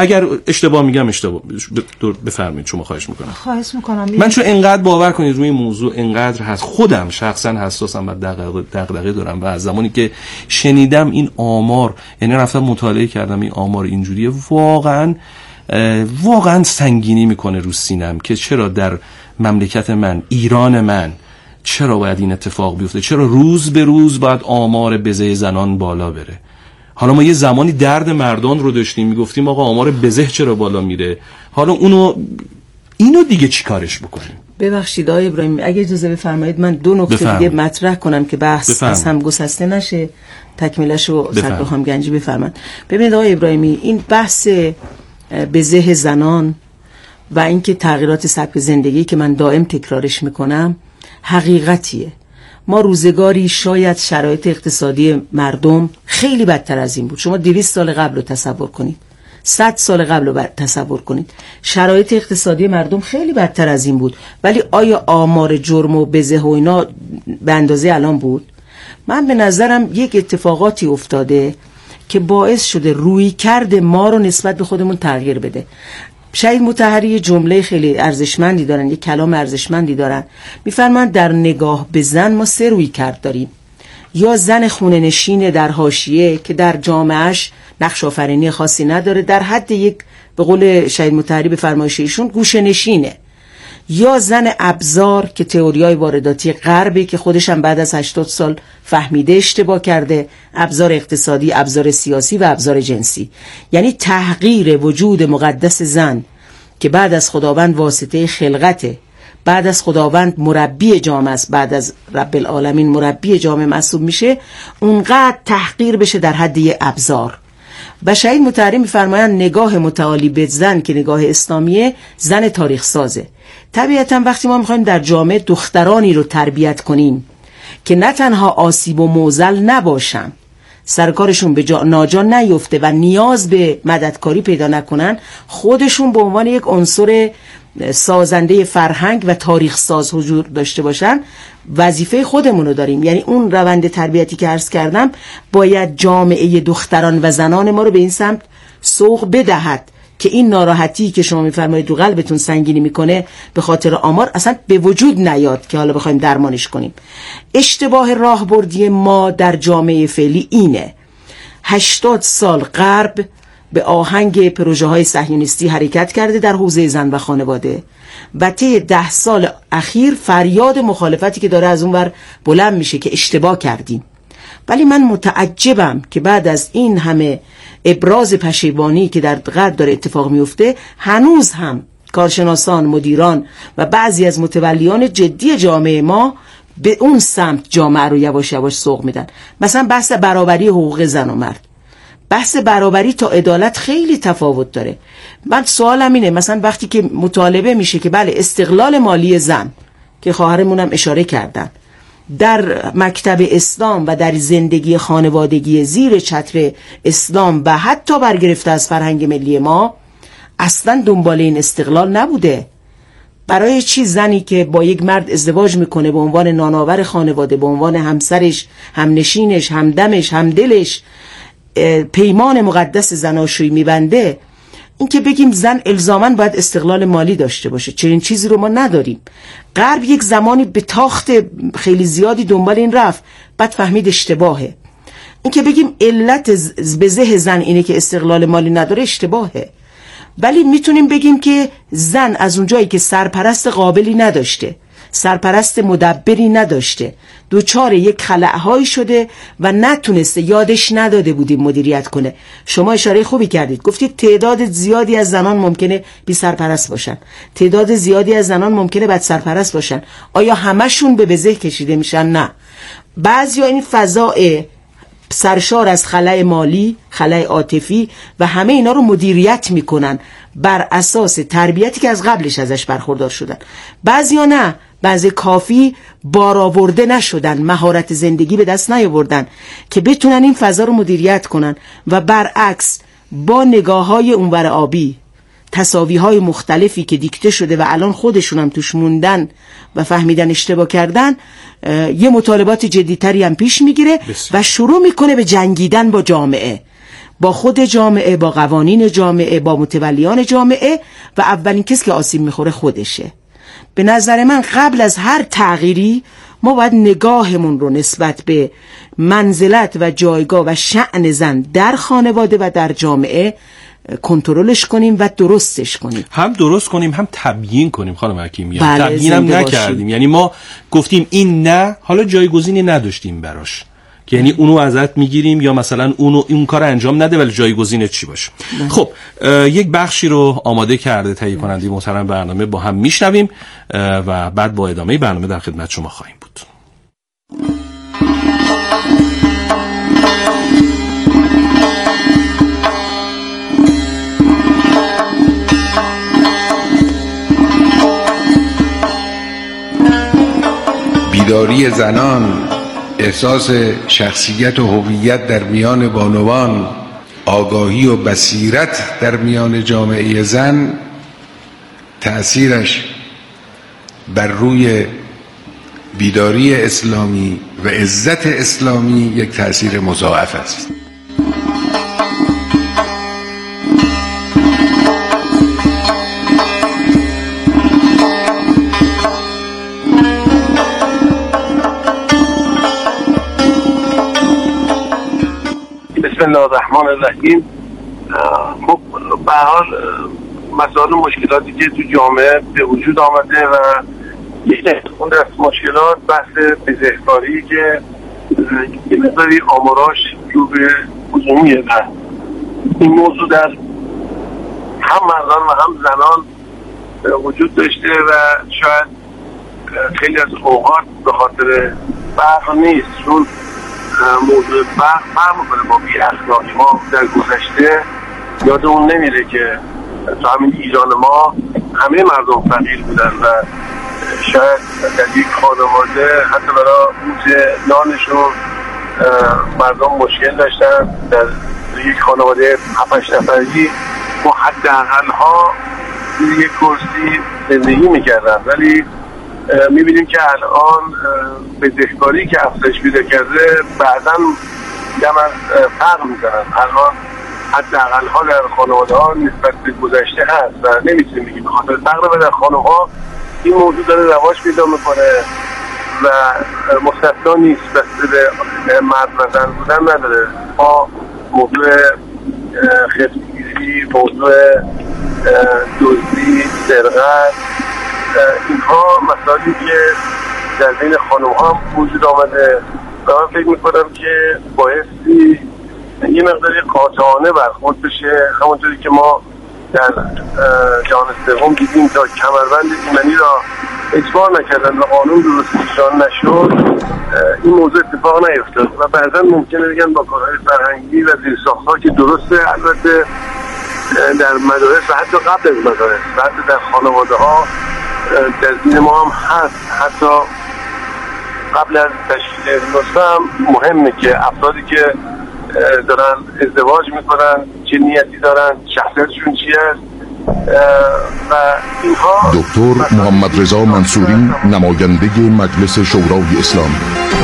اگر اشتباه میگم اشتباه بفرمایید، شما خواهش میکنم. من چون انقدر باور کنید روی این موضوع انقدر هست، خودم شخصا حساسم و دغدغه دارم و از زمانی که شنیدم این آمار، یعنی رفتم مطالعه کردم این آمار اینجوریه، واقعا سنگینی میکنه رو سینم که چرا در مملکت من، ایران من، چرا باید این اتفاق بیفته؟ چرا روز به روز باید آمار بزه زنان بالا بره؟ حالا ما یه زمانی درد مردان رو داشتیم، میگفتیم آقا آمار بزه چرا بالا میره، حالا اینو دیگه چی کارش بکنیم؟ ببخشید آقای ابراهیمی، اگه اجازه بفرمایید من 2 نکته دیگه مطرح کنم که بحث از هم گسسته نشه، تکمیلشو سرکار گنجی بفرمایید. ببینید آقای ابراهیمی، این بحث بزه زنان و اینکه تغییرات سبک زندگی که من دائم تکرارش میکنم حقیقتیه. ما روزگاری شاید شرایط اقتصادی مردم خیلی بدتر از این بود. شما 200 سال قبل رو تصور کنید، 100 سال قبل رو تصور کنید، شرایط اقتصادی مردم خیلی بدتر از این بود، ولی آیا آمار جرم و بزه و اینا به اندازه الان بود؟ من به نظرم یک اتفاقاتی افتاده که باعث شده روی کرد ما رو نسبت به خودمون تغییر بده. شهید مطهری جمله خیلی ارزشمندی دارن، یک کلام ارزشمندی دارن، میفرمایند در نگاه به زن ما 3 روی کرد داریم. یا زن خونه نشین در حاشیه که در جامعهش نقش آفرینی خاصی نداره، در حد یک، به قول شهید مطهری به فرمایش ایشون، گوشه نشینه. یا زن ابزار که تئوریای وارداتی غربی که خودش هم بعد از 80 سال فهمیده اشتباه کرده، ابزار اقتصادی، ابزار سیاسی و ابزار جنسی. یعنی تحقیر وجود مقدس زن که بعد از خداوند واسطه خلقته، بعد از خداوند مربی جامعه است، بعد از رب العالمین مربی جامعه محسوب میشه، اونقدر تحقیر بشه در حد یه ابزار. و شهید مطهری میفرمایند نگاه متعالی به زن که نگاه اسلامیه، زن تاریخ سازه. طبیعتا وقتی ما میخوایم در جامعه دخترانی رو تربیت کنیم که نه تنها آسیب و معضل نباشن، سرکارشون به ناجا نیفته و نیاز به مددکاری پیدا نکنن، خودشون به عنوان یک عنصر سازنده فرهنگ و تاریخ ساز حضور داشته باشن، وظیفه خودمون رو داریم. یعنی اون روند تربیتی که عرض کردم باید جامعه دختران و زنان ما رو به این سمت سوق بدهد که این ناراحتی که شما میفرمایید رو قلبتون سنگینی میکنه به خاطر آمار اصلا به وجود نیاد که حالا بخوایم درمانش کنیم. اشتباه راهبردی ما در جامعه فعلی اینه: 80 سال غرب به آهنگ پروژه های صهیونیستی حرکت کرده در حوزه زن و خانواده و طی 10 سال اخیر فریاد مخالفتی که داره از اون ور بلند میشه که اشتباه کردیم. ولی من متعجبم که بعد از این همه ابراز پشیمانی که در غرب داره اتفاق میفته، هنوز هم کارشناسان، مدیران و بعضی از متولیان جدی جامعه ما به اون سمت جامعه رو یواش یواش سوق میدن. مثلا بحث برابری حقوق زن و مرد، بحث برابری تا عدالت خیلی تفاوت داره. من سوالم اینه، مثلا وقتی که مطالبه میشه که بله استقلال مالی زن که خواهرمونم اشاره کردن در مکتب اسلام و در زندگی خانوادگی زیر چتر اسلام و حتی برگرفته از فرهنگ ملی ما اصلا دنبال این استقلال نبوده. برای چی زنی که با یک مرد ازدواج میکنه به عنوان نانآور خانواده، به عنوان همسرش، همنشینش، همدمش، همدلش، پیمان مقدس زناشویی میبنده، این که بگیم زن الزاماً باید استقلال مالی داشته باشه؟ چنین چیزی رو ما نداریم. غرب یک زمانی به تاخت خیلی زیادی دنبال این رفت، بعد فهمید اشتباهه. این که بگیم علت به ذهن زن اینه که استقلال مالی نداره اشتباهه. ولی میتونیم بگیم که زن از اونجایی که سرپرست قابلی نداشته، سرپرست مدبری نداشته، دوچار یک خلأهایی شده و نتونسته، یادش نداده بودیم مدیریت کنه. شما اشاره خوبی کردید، گفتید تعداد زیادی از زنان ممکنه بی سرپرست باشن، تعداد زیادی از زنان ممکنه بد سرپرست باشن. آیا همشون به بزه کشیده میشن؟ نه. بعضیا این فضاء سرشار از خلأ مالی، خلأ عاطفی و همه اینا رو مدیریت میکنن بر اساس تربیتی که از قبلش ازش برخوردار شدن. بعضیا نه، بعضی کافی بارآورده نشدن، مهارت زندگی به دست نیاوردن که بتونن این فضا رو مدیریت کنن و برعکس با نگاه‌های اونور آبی، تساوی‌های مختلفی که دیکته شده و الان خودشون هم توش موندن و فهمیدن اشتباه کردن، یه مطالبات جدی‌تری هم پیش میگیره و شروع میکنه به جنگیدن با جامعه. با خود جامعه، با قوانین جامعه، با متولیان جامعه، و اولین کسی که آسیب میخوره خودشه. به نظر من قبل از هر تغییری ما باید نگاهمون رو نسبت به منزلت و جایگاه و شأن زن در خانواده و در جامعه کنترلش کنیم و درستش کنیم. هم درست کنیم هم تبیین کنیم خانم حکیمی. تبیین هم نکردیم. یعنی ما گفتیم این نه، حالا جایگزینی نداشتیم براش، که یعنی اونو ازت میگیریم یا مثلا اون کار انجام نده ولی جایگزین چی باشه. خب یک بخشی رو آماده کرده تهیه کننده محترم برنامه، با هم میشنویم و بعد با ادامه برنامه در خدمت شما خواهیم بود. بیداری زنان، احساس شخصیت و هویت در میان بانوان، آگاهی و بصیرت در میان جامعه زن، تأثیرش بر روی بیداری اسلامی و عزت اسلامی یک تأثیر مضاعف است. بسم الله الرحمن الرحیم. خب به هر حال مسائل مشکلاتی که تو جامعه به وجود آمده و یک نقطه از مشکلات بحث بزهکاری که یه مقداری آماراش رو به عمومیه و این موضوع در هم مردان و هم زنان وجود داشته و شاید خیلی از اوقات به خاطر فرق نیست، چون موضوع فرق میکنه با بی اخلاقی. ما در گذشته یادمون نمیره که تا همین ایران ما همه مردم فقیر بودن و شاید در یک خانواده حتی برای روز نانشون مردم مشکل داشتن. در یک خانواده 7-8 نفری ما حداقل ها یک کرسی زندگی میکردن، ولی میبینیم که الان بزهکاری که افزایش پیدا کرده بعداً دم از فرق میزنن. الان حداقل ها در خانواده ها نسبت به گذشته هست و نمیتونیم بگیم. به خاطر فرق در خانواده ها این موضوع داره رواج پیدا میکنه و مستثنا نیست، بس به مرد و زن بودن نداره. ما موضوع خفتگیری، موضوع دزدی، سرقت، اینها مسائلی که در بین خانم ها وجود آمده و من فکر میکنم که بایستی یه مقداری قاطعانه برخورد بشه، همونطوری که ما در جهان سوم دیدیم تا کمربند ایمنی را اجبار نکردن و قانون درست اجرا نشد این موضوع اتفاق نیفتاد و بعضا ممکنه بگن با کارهای فرهنگی و زیرساخت‌ها که درسته، البته در مدارس و حتی قبل از مدارس و حتی در خانواده ها در دین ما هم هست، حتی قبل از تشکیل نسخه هم مهمه که افرادی که دارن ازدواج میکنن چه نیتی دارن، شخصیتشون چی است و اینها. دکتر محمد رضا منصوری، نماینده مجلس شورای اسلامی.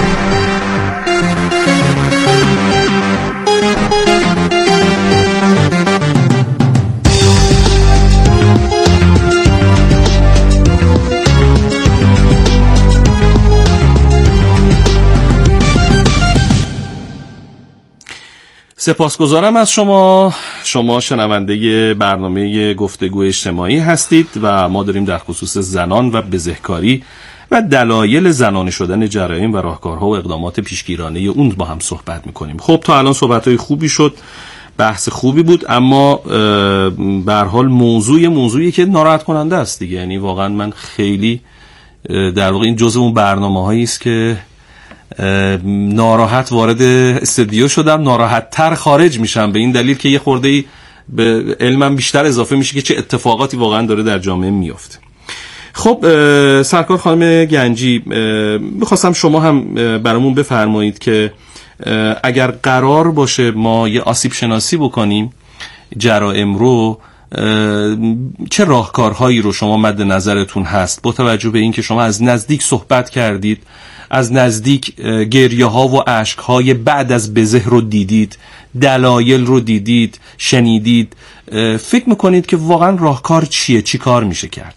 سپاسگزارم از شما شنونده برنامه گفتگو اجتماعی هستید و ما داریم در خصوص زنان و بزهکاری و دلایل زنانه شدن جرایم و راهکارها و اقدامات پیشگیرانه اون با هم صحبت میکنیم. خب تا الان صحبت‌های خوبی شد، بحث خوبی بود، اما به هر حال موضوعی که ناراحت کننده است دیگه. یعنی واقعا من خیلی در واقع این جزء اون برنامه‌هایی است که ناراحت وارد استودیو شدم، ناراحت تر خارج میشم، به این دلیل که یه خورده به علمم بیشتر اضافه میشه که چه اتفاقاتی واقعا داره در جامعه میفته. خب سرکار خانم گنجی، میخواستم شما هم برامون بفرمایید که اگر قرار باشه ما یه آسیب شناسی بکنیم جرائم رو، چه راهکارهایی رو شما مد نظرتون هست با توجه به این که شما از نزدیک صحبت کردید، از نزدیک گریه ها و اشک های بعد از بزه رو دیدید، دلایل رو دیدید، شنیدید، فکر میکنید که واقعا راهکار چیه؟ چی کار میشه کرد؟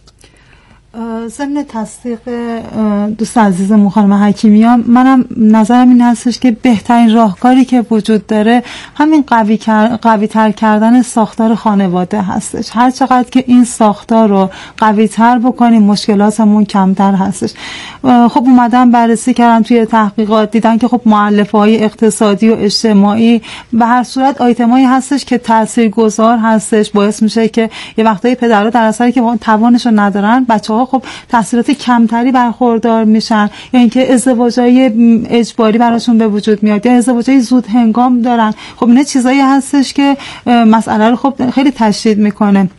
ضمن تصدیق دوست عزیزم خانم حکیمیان، منم نظرم این هستش که بهترین راهکاری که وجود داره همین قوی تر کردن ساختار خانواده هستش. هر چقدر که این ساختار رو قوی تر بکنیم مشکلاتمون کمتر هستش. خب اومدن بررسی کردن توی تحقیقات، دیدن که خب مؤلفه‌های اقتصادی و اجتماعی به هر صورت آیتمایی هستش که تاثیرگذار هستش، باعث میشه که یه وقتایی پدرها در اثری که توانش رو ندارن بچه‌ها خب تاثیرات کمتری برخوردار میشن، یا اینکه ازدواجای اجباری براشون به وجود میاد یا ازدواجای زود هنگام دارن. خب اینا چیزایی هستش که مسئله رو خب خیلی تشدید میکنه.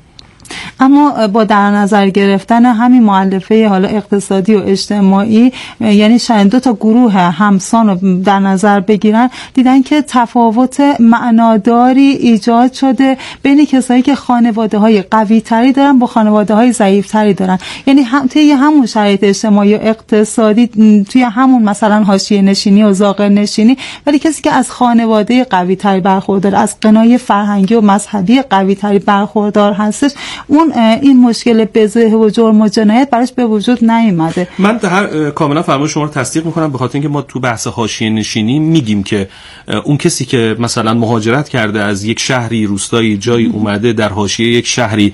اما با در نظر گرفتن همین مؤلفه حالا اقتصادی و اجتماعی، یعنی دو تا گروه همسان رو در نظر بگیرن، دیدن که تفاوت معناداری ایجاد شده بین کسایی که خانواده های قوی تری دارن با خانواده های ضعیف تری دارن. یعنی توی همون شرایط اجتماعی و اقتصادی، توی همون مثلا حاشیه نشینی و زاغر نشینی، ولی کسی که از خانواده قوی تری برخوردار، از قنای فرهنگی و مذهبی قوی تری برخوردار هستش، اون این مشکل بزه و جرم و جنایت براش به وجود نیامده. من کاملا فرمان شما رو تصدیق میکنم، به خاطر اینکه ما تو بحث حاشیه نشینی میگیم که اون کسی که مثلا مهاجرت کرده از یک شهری روستایی جایی اومده در حاشیه یک شهری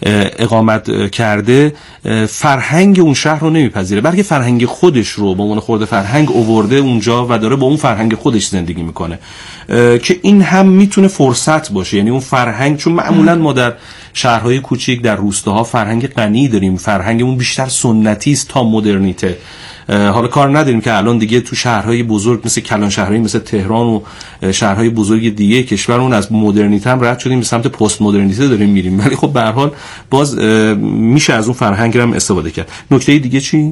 اقامت کرده، فرهنگ اون شهر رو نمیپذیره، بلکه فرهنگ خودش رو به عنوان خورده فرهنگ آورده اونجا و داره با اون فرهنگ خودش زندگی میکنه، که این هم میتونه فرصت باشه. یعنی اون فرهنگ، چون معمولا ما در شهرهای کوچیک در روستاها فرهنگ غنی داریم، فرهنگمون بیشتر سنتی است تا مدرنیته. حالا کار نداریم که الان دیگه تو شهرهای بزرگ مثل کلان شهرهای مثل تهران و شهرهای بزرگ دیگه کشورمون از مدرنیته هم رد شدیم، به سمت پست مدرنیته داریم میریم، ولی خب به هر حال باز میشه از اون فرهنگ هم استفاده کرد. نکته دیگه چی؟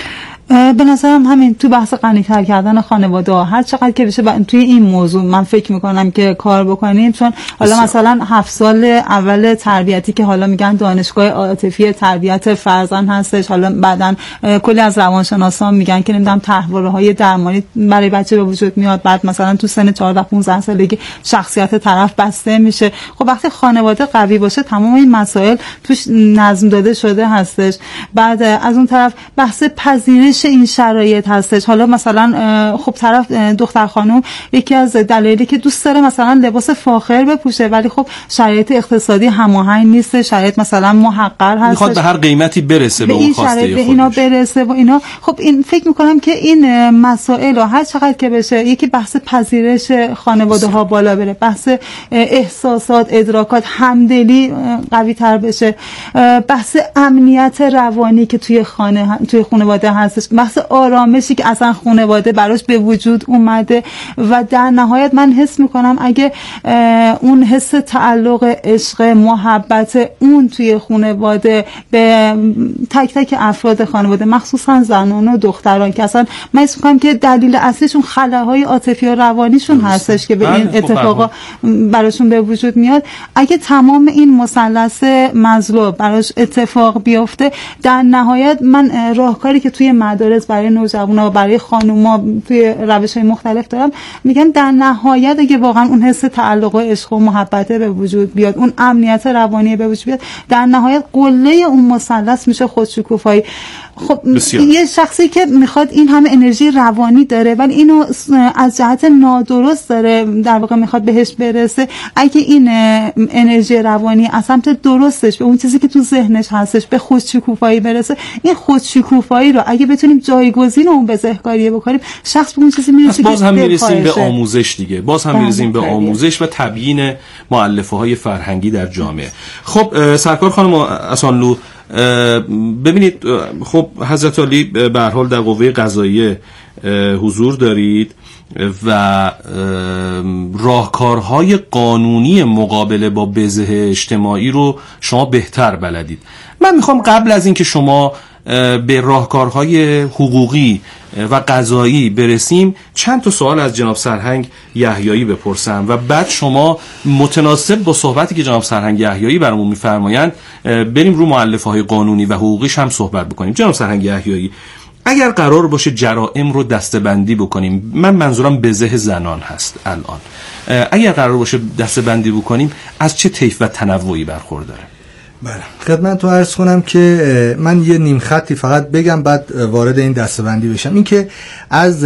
به نظرم همین تو بحث غنی‌تر کردن خانواده ها هر چقدر که بشه توی این موضوع من فکر میکنم که کار بکنیم، چون حالا مثلا 7 سال اول تربیتی که حالا میگن دانشگاه عاطفی تربیت فرزند هستش، حالا بعدن کلی از روانشناسان میگن که نمیدونم تحول‌های درمانی برای بچه به وجود میاد، بعد مثلا تو سن 14 15 سالگی شخصیت طرف بسته میشه. خب وقتی خانواده قوی باشه تمام این مسائل توش نظم داده شده هستش. بعد از اون طرف بحث پذیرش این شرایط هستش. حالا مثلا خب طرف دختر خانم یکی از دلایلی که دوست داره مثلا لباس فاخر بپوشه، ولی خب شرایط اقتصادی هماهنگ نیست، شرایط مثلا محقر هست، میخواد به هر قیمتی برسه به اون خواسته خودش، به اینا برسه و اینا. خب این فکر میکنم که این مسائل هر چقدر که بشه، یکی بحث پذیرش خانواده ها بالا بره، بحث احساسات، ادراکات، همدلی قوی تر بشه، بحث امنیت روانی که توی خانواده هستش، بحث آرامشی که اصلا خانواده براش به وجود اومده. و در نهایت من حس میکنم اگه اون حس تعلق، عشق، محبت اون توی خانواده به تک تک افراد خانواده، مخصوصا زنان و دختران که اصلا من حس میکنم که دلیل اصلیشون خلاهای عاطفی و روانیشون هستش که به این اتفاقا براشون به وجود میاد، اگه تمام این مثلث مطلوب براش اتفاق بیفته، در نهایت من راهکاری که توی مدارس برای نوجوانا و برای خانوما توی روش‌های مختلف دارم، میگم در نهایت اگه واقعا اون حس تعلق و عشق و محبت به وجود بیاد، اون امنیت روانی به وجود بیاد، در نهایت قله اون مثلث میشه خودشکوفایی. خب یه شخصی که میخواد این همه انرژی روانی داره ولی اینو از جهت نادرست داره در واقع میخواد بهش برسه، اگه این انرژی روانی از سمت درستش به اون چیزی که تو ذهنش هستش به خودشکوفایی برسه، این خودشکوفایی رو اگه بتونیم جایگزین اون بزهکاری بکنیم، شخص به اون چیزی میرسه که باز هم میرسیم به آموزش دیگه، باز هم میرسیم به آموزش و تبیین مؤلفه‌های فرهنگی در جامعه. خب سرکار خانم اسانلو، ببینید خب حضرت علی به هر حال در قوه قضاییه حضور دارید و راهکارهای قانونی مقابله با بزه اجتماعی رو شما بهتر بلدید. من میخوام قبل از اینکه شما به راهکارهای حقوقی و قضایی برسیم چند تا سوال از جناب سرهنگ یحیایی بپرسم و بعد شما متناسب با صحبتی که جناب سرهنگ یحیایی برامون میفرمایند بریم رو مؤلفه‌های قانونی و حقوقیش هم صحبت بکنیم. جناب سرهنگ یحیایی، اگر قرار باشه جرائم رو دسته‌بندی بکنیم، من منظورم بزه زنان هست الان، اگر قرار باشه دسته‌بندی بکنیم از چه طیف و تنوعی برخورداره؟ بله، خدمتتون عرض کنم که من یه نیم خطی فقط بگم بعد وارد این دسته‌بندی بشم. این که از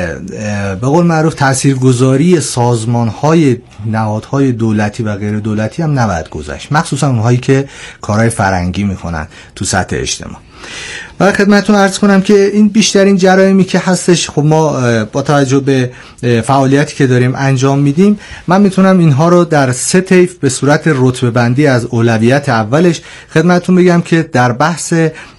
به قول معروف تاثیرگذاری سازمان‌های نهادهای دولتی و غیر دولتی هم نباید گذشت، مخصوصا اونهایی که کارهای فرهنگی میکنن تو سطح اجتماع. و خدمتتون عرض کنم که این بیشترین جرایمی که هستش، خب ما با توجه به فعالیتی که داریم انجام میدیم، من میتونم اینها رو در 3 طیف به صورت رتبه بندی از اولویت اولش خدمتتون بگم که در بحث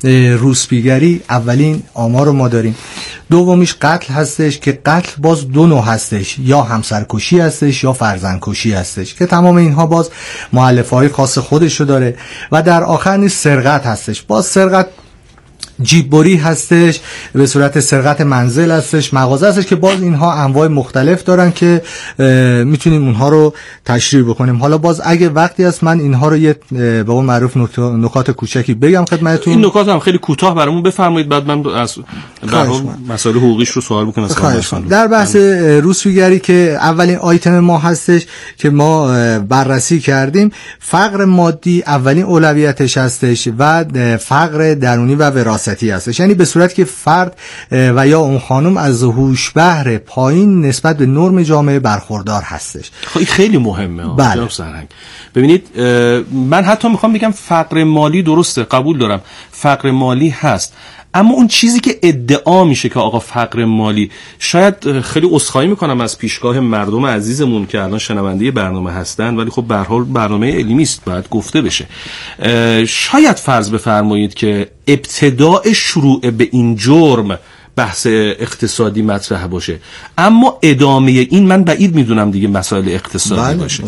روسپیگری اولین آمار رو ما داریم. دومیش قتل هستش که قتل باز 2 نوع هستش، یا همسرکشی هستش یا فرزندکشی هستش که تمام اینها باز مؤلفه‌های خاص خودشو داره. و در آخر نیز سرقت هستش، باز سرقت جیببری هستش، به صورت سرقت منزل هستش، مغازه هستش که باز اینها انواع مختلف دارن که میتونیم اونها رو تشریح بکنیم. حالا باز اگه وقتی هست من اینها رو یه به قول معروف نکات کوچکی بگم خدمتتون. این نکات هم خیلی کوتاه برامون بفرمایید، بعد من از مسائل حقوقیش رو سوال بکنم. در بحث روسپیگری که اولین آیتم ما هستش که ما بررسی کردیم، فقر مادی اولین اولویتش هستش و فقر درونی و وراثتی هستش، یعنی به صورتی که فرد و یا اون خانم از هوش‌بهر پایین نسبت به نرم جامعه برخوردار هستش. خب خیلی مهمه جناب سرهنگ. ببینید من حتی میخوام بگم فقر مالی درسته، قبول دارم فقر مالی هست، اما اون چیزی که ادعا میشه که آقا فقر مالی، شاید خیلی عذرخواهی میکنم از پیشگاه مردم عزیزمون که الان شنونده برنامه هستن، ولی خب به هر حال برنامه علمی است باید گفته بشه. شاید فرض بفرمایید که ابتداء شروع به این جرم بحث اقتصادی مطرح باشه، اما ادامه این من بعید میدونم دیگه مسائل اقتصادی باشه.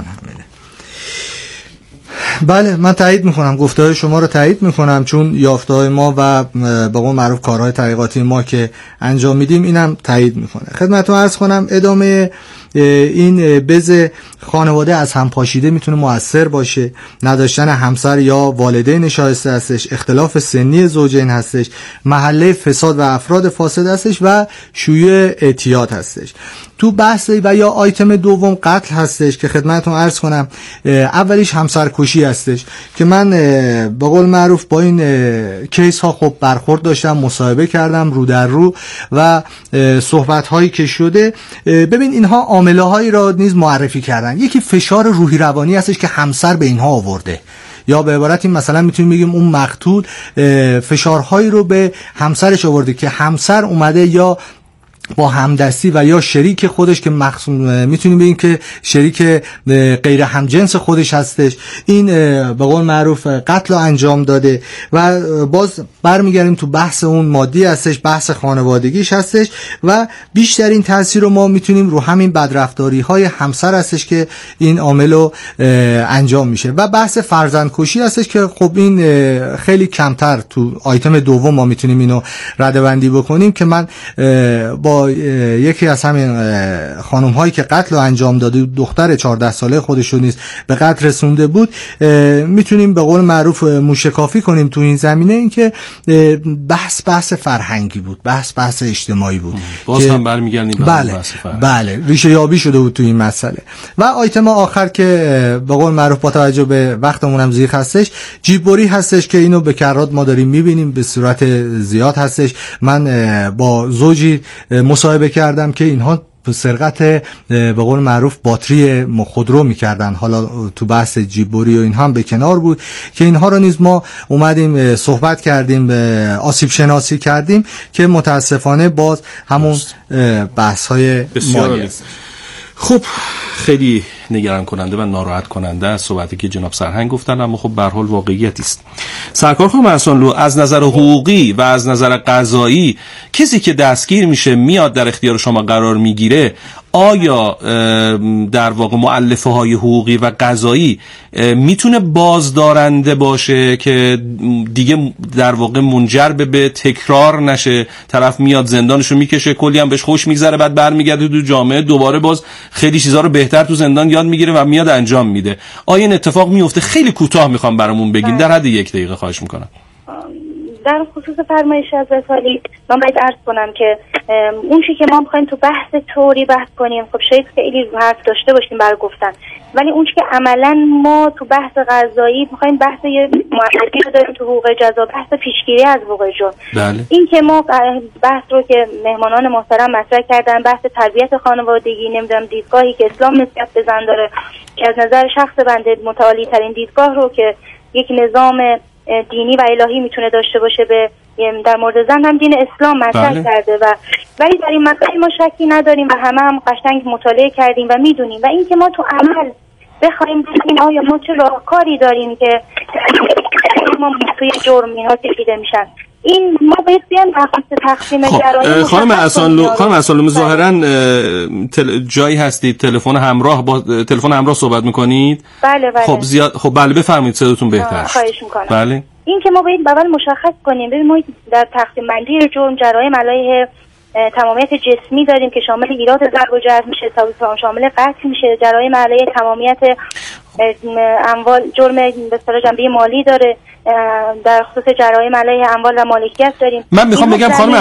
بله من تایید میکنم، گفته‌های شما رو تایید میکنم، چون یافته‌های ما و به قول معروف کارهای تحقیقاتی ما که انجام میدیم اینم تایید میکنه. خدمتتون عرض کنم ادامه این بز خانواده از هم پاشیده میتونه مؤثر باشه، نداشتن همسر یا والدین شایسته هستش، اختلاف سنی زوجین هستش، محله فساد و افراد فاسد هستش و شیوع اعتیاد هستش. تو بحث و یا آیتم دوم قتل هستش که خدمتتون عرض کنم اولیش همسرکشی هستش که من به قول معروف با این کیس ها خب برخورد داشتم، مصاحبه کردم رو در رو و صحبت هایی که شده. ببین اینها عامله هایی را نیز معرفی کردن. یکی فشار روحی روانی هستش که همسر به اینها آورده، یا به عبارت این مثلا میتونیم بگیم اون مقتول فشارهایی رو به همسرش آورده که همسر اومده یا با همدستی و یا شریک خودش که میتونیم بگیم که شریک غیر همجنس خودش هستش، این به قول معروف قتل رو انجام داده. و باز برمیگردیم تو بحث اون مادی هستش، بحث خانوادگیش هستش و بیشترین تاثیر رو ما میتونیم رو همین بدرفتاری های همسر هستش که این عامل رو انجام میشه. و بحث فرزندکشی هستش که خب این خیلی کمتر تو آیتم دوم ما میتونیم اینو رده‌بندی بکنیم که من با یکی از همین خانم هایی که قتل رو انجام داده، دختر 14 ساله خودشو نیست به قتل رسونده بود، میتونیم به قول معروف موشکافی کنیم تو این زمینه. این که بحث فرهنگی بود، بحث اجتماعی بود. باز هم برمیگردیم به بحث فرهنگی. بله ریشه یابی شده بود تو این مسئله. و آیتم آخر که به قول معروف با توجه به وقتمون هم زیاد هستش، جیببری هستش که اینو به کرات ما داریم میبینیم به صورت زیاد هستش. من با زوجی مصاحبه کردم که اینها سرقت به قول معروف باتری خودرو میکردن. حالا تو بحث جیببری و اینها هم به کنار بود که اینها رو نیز ما اومدیم صحبت کردیم، آسیب شناسی کردیم که متاسفانه باز همون بحث های مالی. خب خیلی نگران کننده و ناراحت کننده از صحبتی که جناب سرهنگ گفتن، اما خب به هر حال واقعیتی است. سرکار خانم احسانلو، از نظر حقوقی و از نظر قضایی کسی که دستگیر میشه میاد در اختیار شما قرار میگیره، آیا در واقع مؤلفه های حقوقی و قضایی میتونه بازدارنده باشه که دیگه در واقع منجر به تکرار نشه؟ طرف میاد زندانشو میکشه، کلی هم بهش خوش میگذره، بعد برمیگرده تو جامعه دوباره باز خیلی چیزا رو بهتر تو زندان یاد میگیره و میاد انجام میده. آیا این اتفاق میفته؟ خیلی کوتاه میخوام برامون بگین، در حد 1 دقیقه خواهش میکنم. در خصوص فرمایش از رسالی من باید عرض کنم که اون چی که ما میخوایم تو بحث طوری بحث کنیم خب شاید خیلی حرف داشته باشیم برای گفتن، ولی اون چی که عملا ما تو بحث قضایی میخوایم بحث یه معرفی رو داریم تو حقوق جزا، بحث پیشگیری از وقوع جرم. بله. این که ما بحث رو که مهمانان محترم مطرح کردن، بحث تربیت خانوادگی، نمیدونم دیدگاهی که اسلام نسبت به زن داره که از نظر شخص بنده متعالی ترین دیدگاه رو که یک نظام دینی و الهی میتونه داشته باشه به در مورد زن هم دین اسلام مطرح کرده و ولی در این مسائل ما شکی نداریم و همه هم قشنگ مطالعه کردیم و میدونیم و این که ما تو عمل بخوایم ببینیم آیا ما چه راهکاری داریم که ما توی جرم اینها کشیده میشن، این ما باید بیان تقسیم جرایم. خانم احسانلو ظاهرا جایی هستید تلفن همراه صحبت میکنید؟ بله. خب بله بفرمایید، صداتون بهتر. خواهش میکنم. بله. این که ما باید اول مشخص کنیم ببین ما در تقسیم بندی جرم جرایم علیه تمامیت جسمی داریم که شامل ایراد ضرب و جرح میشه، شامل قتل میشه، جرایم علیه تمامیت اموال، جرم به اصطلاح جنبه مالی داره، در خصوص جرایم علیه اموال و مالکیت داریم. من میخوام بگم خانم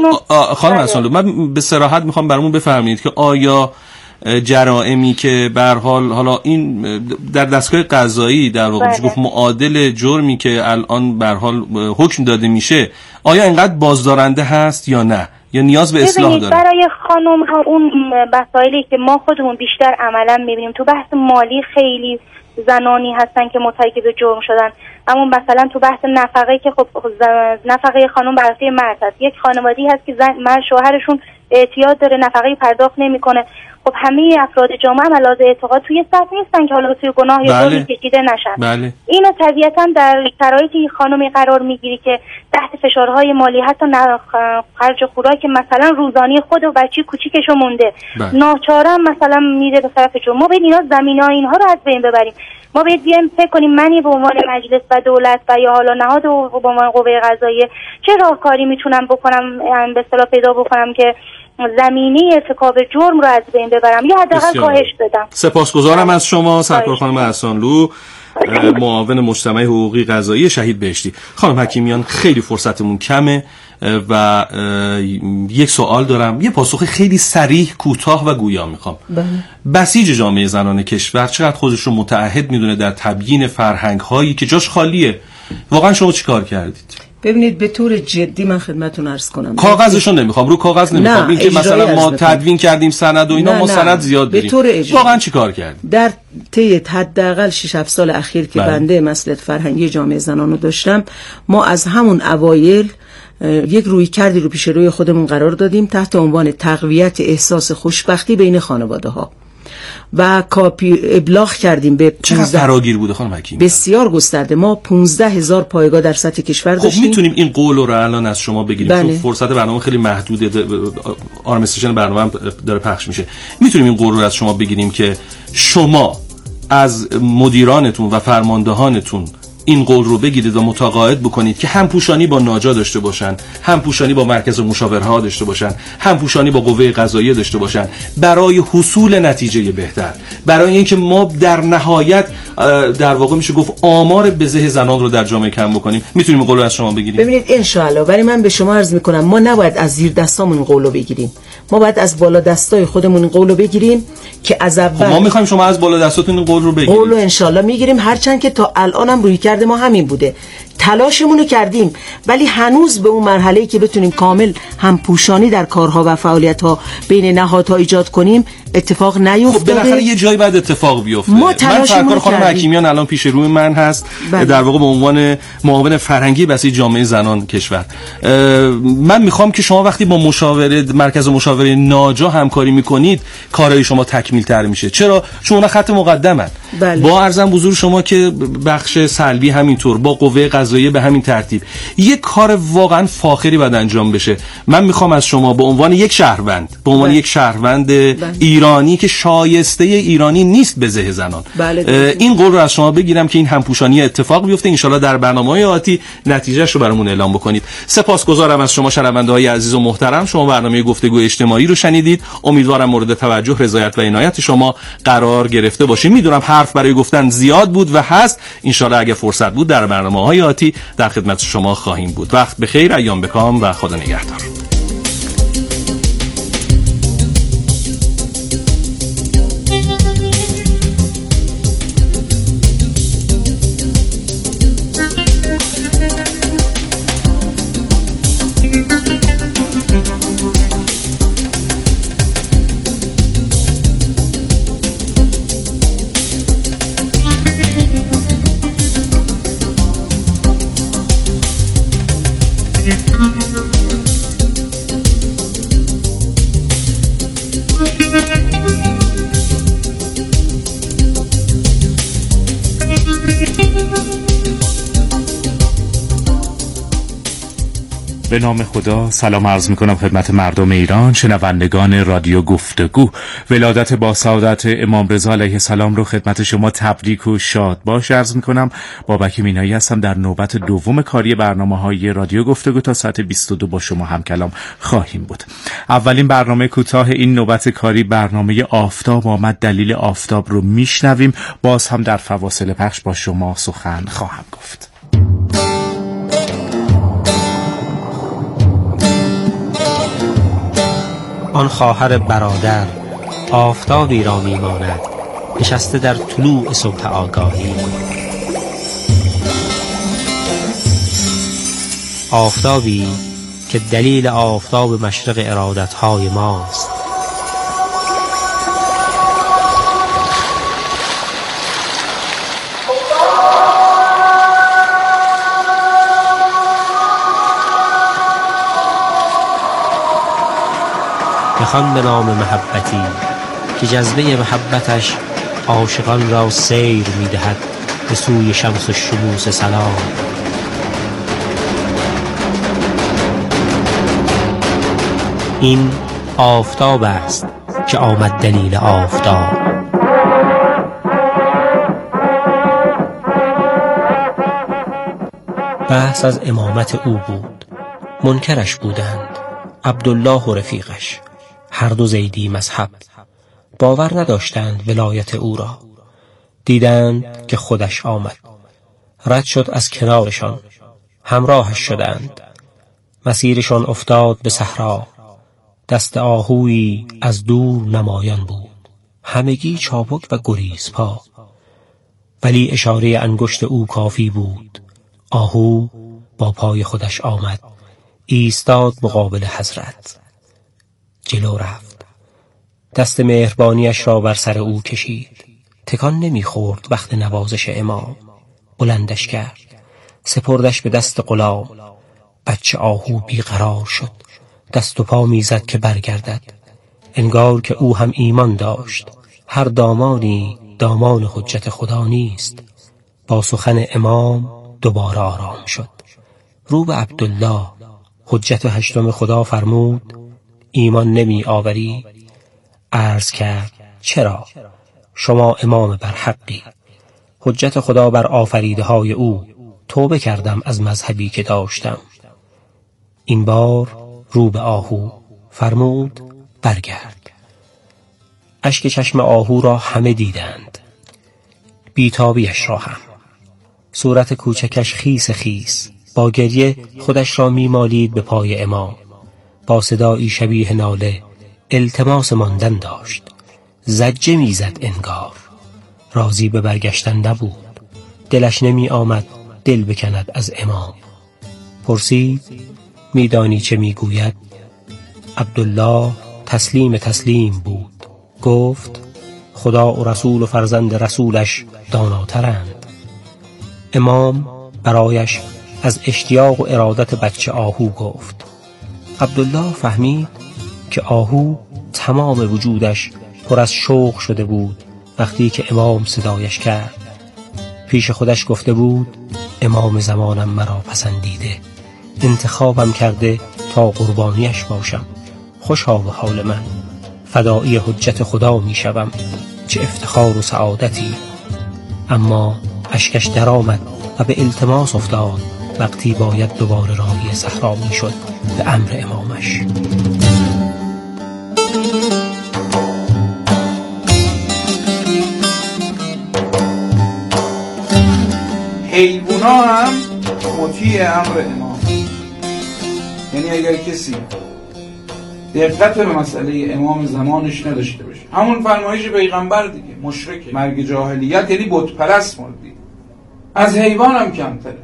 احسانلو من به صراحت میخوام برامون بفرمایید که آیا جرائمی که به هر حال حالا این در دستگاه قضایی در واقع میشه گفت معادل جرمی که الان به هر حال حکم داده میشه آیا اینقدر بازدارنده هست یا نه، یا نیاز به اصلاح داره؟ برای خانم ها اون مسائلی که ما خودمون بیشتر عملا میبینیم تو بحث مالی خیلی زنانی هستن که مرتکب جرم شدن، اما مثلا تو بحث نفقه که خب نفقه خانم برای مرد هست، یک خانواده‌ای هست که مرد شوهرشون اعتیاد داره نفقه پرداخت نمیکنه، خب همه افراد جامعه هم علاوه اعتقاد توی صف نیستن که حالا توی گناه یا جرمی کشیده نشن. اینو طبیعتا در شرایطی خانمی قرار میگیری که تحت فشارهای مالی حتی خرج خوراک مثلا روزانه خود و بچه کوچیکشو مونده، ناچارم مثلا میره به طرف جرم. ما باید اینا زمینه‌ها اینها رو از بین ببریم. ما باید بیایم فکر کنیم منی به عنوان مجلس و دولت و یا حالا نهاد و به عنوان قوه قضاییه چه راهکاری میتونم بکنم به اصطلاح پیدا بکنم که زمینه ارتکاب جرم رو از بین ببرم یا حداقل کاهش بدم. سپاسگزارم از شما سرکار خانم احسانلو، معاون مجتمع حقوقی قضایی شهید بهشتی. خانم حکیمیان خیلی فرصتمون کمه و یک سوال دارم، یه پاسخ خیلی صریح کوتاه و گویا میخوام. بسیج جامعه زنان کشور چقدر خودش رو متعهد میدونه در تبیین فرهنگ هایی که جاش خالیه؟ واقعا شما چیکار کردید؟ ببینید به طور جدی من خدمتتون عرض کنم، کاغذشو نمیخوام، رو کاغذ نمیخوام، این که مثلا ما تدوین کردیم سند و اینا، ما سند زیاد داریم، واقعا چیکار کردیم؟ در طی حداقل 6-7 سال اخیر که بنده مسئولیت فرهنگی جامعه زنانو داشتم، ما از همون اوایل یک رویکردی رو پیش روی خودمون قرار دادیم تحت عنوان تقویت احساس خوشبختی بین خانواده ها و ابلاغ کردیم به 15 فراگیر بوده خانم حکیمی، بسیار گسترده. ما 15,000 پایگاه در سطح کشور داشتیم. خب میتونیم این قول رو الان از شما بگیریم چون فرصت برنامه خیلی محدوده، آرم استیشن برنامه هم داره پخش میشه، میتونیم این قول رو از شما بگیریم که شما از مدیرانتون و فرماندهانتون این قول رو بگیرید و متقاعد بکنید که همپوشانی با ناجا داشته باشن، همپوشانی با مرکز مشاورها داشته باشن، همپوشانی با قوه قضاییه داشته باشن برای حصول نتیجه بهتر، برای اینکه ما در نهایت در واقع میشه گفت آمار بزه زنان رو در جامعه کم بکنیم. میتونیم این قول رو از شما بگیریم؟ ببینید ان شاء الله، ولی من به شما عرض میکنم ما نباید از زیر دستامون این قول رو بگیریم، ما باید از بالا دستای خودمون این قول رو بگیریم که از اول ما میخوایم شما از بالا دستاتون این قول رو بگیرید. قول رو ان شاء الله میگیریم، هرچند که تا الانم روی کرده ما همین بوده، تلاشمون رو کردیم، ولی هنوز به اون مرحله‌ای که بتونیم کامل هم پوشانی در کارها و فعالیت‌ها بین نهادها ایجاد کنیم اتفاق نیفتاده. خب بالاخره یه جایی بعد اتفاق بیفته. من سرکار خانم حکیمیان الان پیش روی من هست، در واقع به عنوان معاون فرهنگی بسیج جامعه زنان کشور. من میخوام که شما وقتی با مرکز مشاوره ناجا همکاری میکنید کارهای شما تکمیل تر میشه. چرا؟ چون اونها خط مقدمن. با عرضم حضور شما که بخش سلبی همینطور، با قوه قضاییه به همین ترتیب، یک کار واقعا فاخری باید انجام بشه. من میخوام از شما به عنوان یک شهروند، به عنوان یک شهروند ایرانی که شایسته ایرانی نیست به ذهن زنان، این قول رو از شما بگیرم که این همپوشانی اتفاق بیفته. انشالله در برنامه‌های آتی نتیجهش رو برامون اعلام بکنید. سپاسگزارم از شما شنونده‌های عزیز و محترم. شما برنامه گفتگو اجتماعی رو شنیدید. امیدوارم مورد توجه، رضایت و عنایت شما قرار گرفته باشه. میدونم حرف برای گفتن زیاد بود و هست. انشالله اگه فرصت بود در برنامه‌های آتی جزئیاتی در خدمت شما خواهیم بود. وقت بخیر، ایام بکام و خدا نگهدار. به نام خدا سلام عرض میکنم خدمت مردم ایران، شنوندگان رادیو گفتگو. ولادت با سعادت امام رضا علیه السلام رو خدمت شما تبریک و شاد باش عرض میکنم. بابک مینایی هستم. در نوبت دوم کاری برنامه‌های رادیو گفتگو تا ساعت 22 با شما هم کلام خواهیم بود. اولین برنامه کوتاه این نوبت کاری برنامه آفتاب آمد، دلیل آفتاب رو میشنویم. باز هم در فواصل پخش با شما سخن خواهم گفت. آن خواهر برادر آفتابی را میماند، نشسته در طلوع صبح آگاهی. آفتابی که دلیل آفتاب مشرق ارادتهای ماست. بخوان به نام محبتی که جذبه محبتش عاشقان را سیر می‌دهد به سوی شمس الشموس سلام. این آفتاب است که آمد دلیل آفتاب. بحث از امامت او بود. منکرش بودند عبدالله و رفیقش، هر دو زیدی مذهب. باور نداشتند ولایت او را. دیدند که خودش آمد، رد شد از کنارشان، همراهش شدند. مسیرشان افتاد به صحرا. دست آهویی از دور نمایان بود، همگی چابک و گریزپا. ولی اشاره انگشت او کافی بود. آهو با پای خودش آمد، ایستاد مقابل حضرت. جلو رفت، دست مهربانیش را بر سر او کشید. تکان نمیخورد وقت نوازش امام. بلندش کرد، سپردش به دست غلام. بچه آهو بیقرار شد، دست و پا میزد که برگردد. انگار که او هم ایمان داشت. هر دامانی دامان حجت خدا نیست. با سخن امام دوباره آرام شد. رو به عبدالله، حجت هشتم خدا، فرمود: ایمان نمی آوری؟ عرض کرد: چرا؟ شما امام برحقی. حجت خدا بر آفریده های او. توبه کردم از مذهبی که داشتم. این بار رو به آهو، فرمود: برگرد. اشک چشم آهو را همه دیدند، بیتابیش را هم. صورت کوچکش خیس خیس با گریه خودش را میمالید به پای امام. با صدایی شبیه ناله التماس ماندن داشت. زجه میزد انگار. راضی به برگشتن نبود. دلش نمی آمد دل بکند از امام. پرسید: میدانی چه میگوید؟ عبدالله تسلیم بود. گفت: خدا و رسول و فرزند رسولش داناترند. امام برایش از اشتیاق و ارادت بچه آهو گفت. عبدالله فهمید که آهو تمام وجودش پر از شوق شده بود وقتی که امام صدایش کرد. پیش خودش گفته بود: امام زمانم مرا پسندیده، انتخابم کرده تا قربانیش باشم. خوشا به حال من، فدایی حجت خدا می شوم. چه افتخار و سعادتی. اما اشکش در آمد و به التماس افتاد وقتی باید دوباره راهی صحرا می شد به امر امامش. حیوونا هم مطیع امر امام. یعنی اگر کسی دقت به مسئله امام زمانش نداشته باشه، همون فرمایش پیغمبر دیگه، مشرکه، مرگ جاهلیت، یعنی بت پرست مردی، از حیوان هم کمتره.